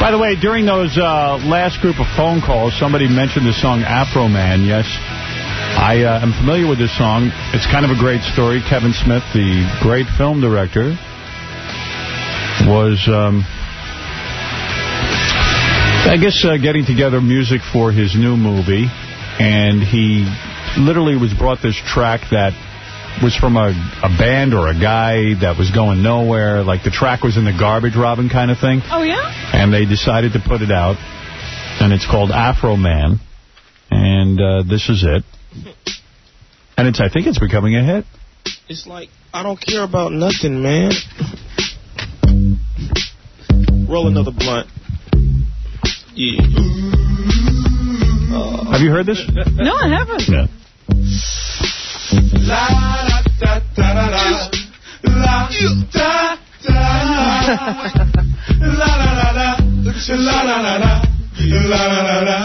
By the way, during those last group of phone calls, somebody mentioned the song Afro Man. Yes, I am familiar with this song. It's kind of a great story. Kevin Smith, the great film director, was, I guess, getting together music for his new movie. And he literally was brought this track that was from a band or a guy that was going nowhere. Like the track was in the garbage, Robin, kind of thing. Oh, yeah? And they decided to put it out. And it's called Afro Man. And this is it. And I think it's becoming a hit. It's like, I don't care about nothing, man. Roll another blunt. Yeah. Have you heard this? No, I haven't. Yeah. La da da da da la da da la la la la la la la la.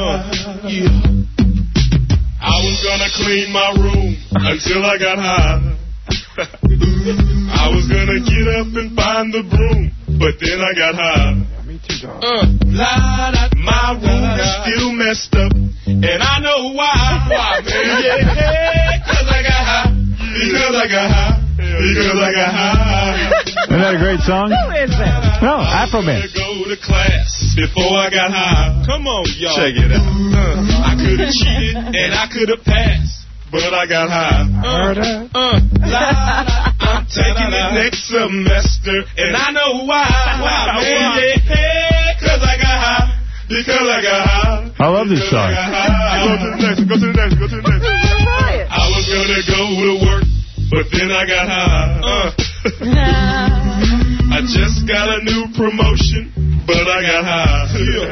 I was gonna clean my room until I got high. I was gonna get up and find the broom, but then I got high. My room is still messed up, and I know why. Why, man? Yeah, 'cause I got high. Because I got high. Because I got high. Isn't that a great song? Who is that? No, Afro Man. I go to class before I got high. Come on, y'all. Check it out. I could have cheated and I could have passed, but I got high. I'm taking it next semester, and I know why. Why, man? Yeah, 'cause I got high. Because I got high. I love this song. Go to the next. Go to the next. Go to the next. I was gonna go to work, but then I got high. I just got a new promotion, but I got high.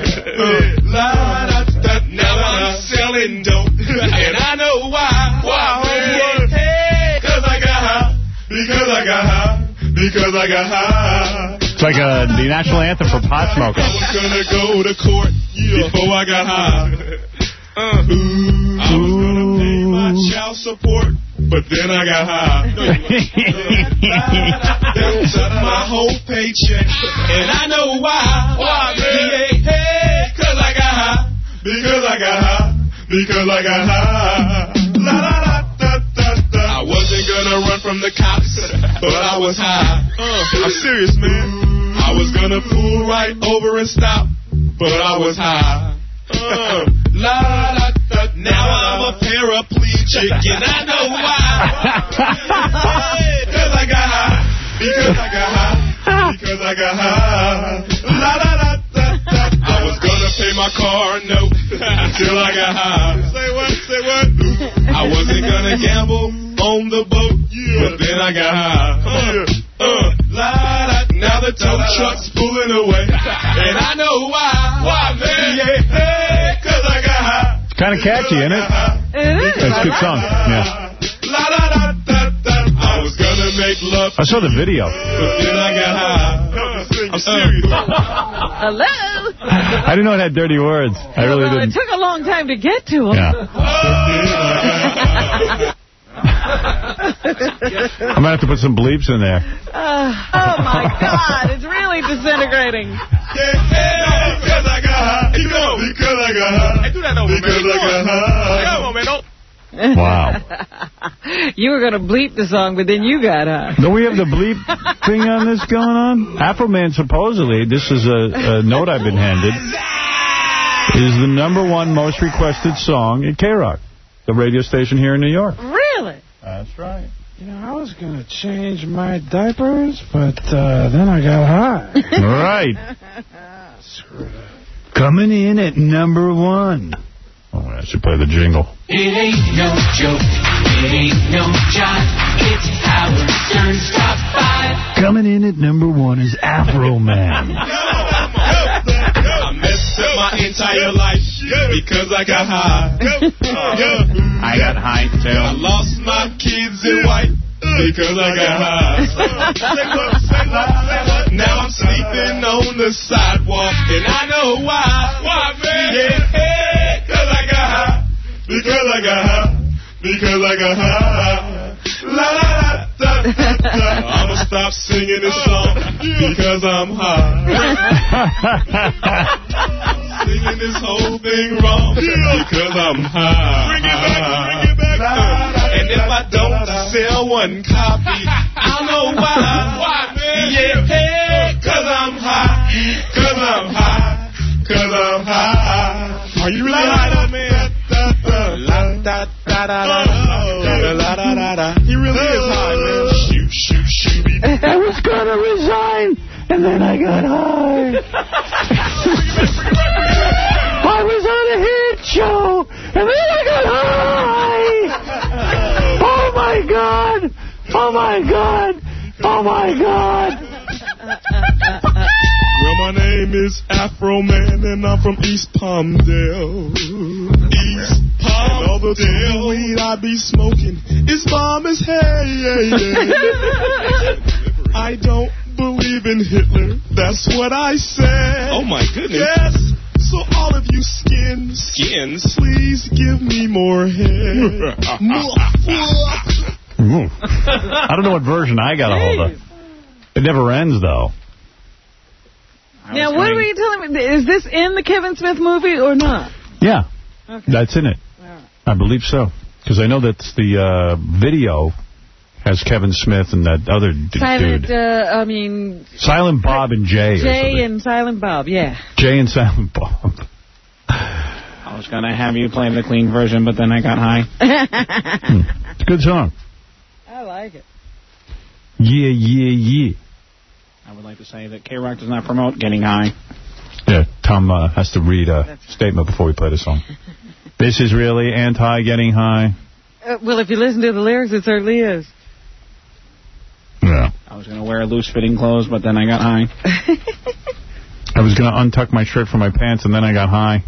Now I'm selling dope, and I know why. Why, man? Hey, 'cause I got high. Because I got high. Because I got high. It's like the national anthem for pot smokers. I was gonna go to court before I got high. I was gonna pay my child support, but then I got high. They took my whole paycheck, and I know why. Why, man? Hey, 'cause I got high. Because I got high. Because I got high. La la la da da da. I wasn't gonna run from the cops, but I was high. I'm serious, man. I was gonna pull right over and stop, but I was high. La la da. Now I'm a paraplegic, and I know why. Because I got high. Because I got high. Because I got high. La la la da da. I was gonna pay my car note until I got high. Say what? Say what? I wasn't gonna gamble on the boat, but then I got high. Now the tow truck's pulling away, and I know why. Why, man? Yeah, 'cause I got high. It's kind of catchy, isn't it? It is. It's a good song. Yeah. I was gonna make love. I saw the video. But then I got high. I'm serious. Hello? I didn't know it had dirty words. I really Well, didn't. it took a long time to get to them. Yeah. I'm going to have to put some bleeps in there. Oh, my God. It's really disintegrating. Because I got high. Because I got high. Hey, do that over, because I got high. Come on, man. Don't. Wow. You were going to bleep the song, but then you got high. Don't we have the bleep thing on this going on? Afro Man, supposedly, this is a note I've been handed, is the #1 most requested song at K-Rock, the radio station here in New York. Really? That's right. You know, I was going to change my diapers, but then I got high. Right. Screw that. Coming in at #1. Oh, I should play the jingle. It ain't no joke. It ain't no jive. It's Howard Stern's Top 5. Coming in at #1 is Afro Man. I messed up my entire life because I got high. I got high, too. I lost my kids in white because I got high. Now I'm sleeping on the sidewalk, and I know why. Why, man? Yeah, because I got high. Because I got high. Because I got high. La la la da I'ma stop singing this song because I'm high. Singing this whole thing wrong because I'm high. Bring it back. And if I don't sell one copy, I'll know why. Why, man? Yeah, hey, cause I'm high. Cause I'm high. Cause I'm high. Are you really high, though, man? He really is high, man. Shoot, shoot, shoot. I was gonna resign, and then I got high. I was on a hit show, and then I got high. Oh my God! Oh my God! Oh my God! Well, my name is Afro Man, and I'm from East Palmdale. East Palmdale. And all the damn weed I be smoking is bomb as hell. I don't believe in Hitler. That's what I said. Oh my goodness. Yes. So all of you skins, please give me more head. I don't know what version I got a hold of. It never ends, though. Now, what were you telling me? Is this in the Kevin Smith movie or not? Yeah, okay. That's in it. Right. I believe so. Because I know that the video has Kevin Smith and that other dude. Silent Bob and Jay. Jay and Silent Bob, yeah. Jay and Silent Bob. I was going to have you play the clean version, but then I got high. It's a good song. I like it. Yeah, yeah, yeah. I would like to say that K-Rock does not promote getting high. Yeah, Tom has to read a statement before we play the song. This is really anti-getting high. Well, if you listen to the lyrics, it certainly is. Yeah. I was going to wear loose-fitting clothes, but then I got high. I was going to untuck my shirt from my pants, and then I got high.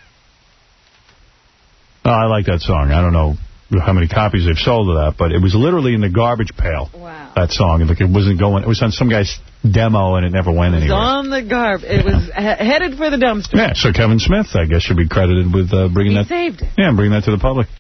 Oh, I like that song. I don't know how many copies they've sold of that, but it was literally in the garbage pail. Wow. That song. Like it wasn't going. It was on some guy's demo, and it never went anywhere. It was on the garbage. It was headed for the dumpster. Yeah, so Kevin Smith, I guess, should be credited with bringing that. He saved it. Yeah, bringing that to the public.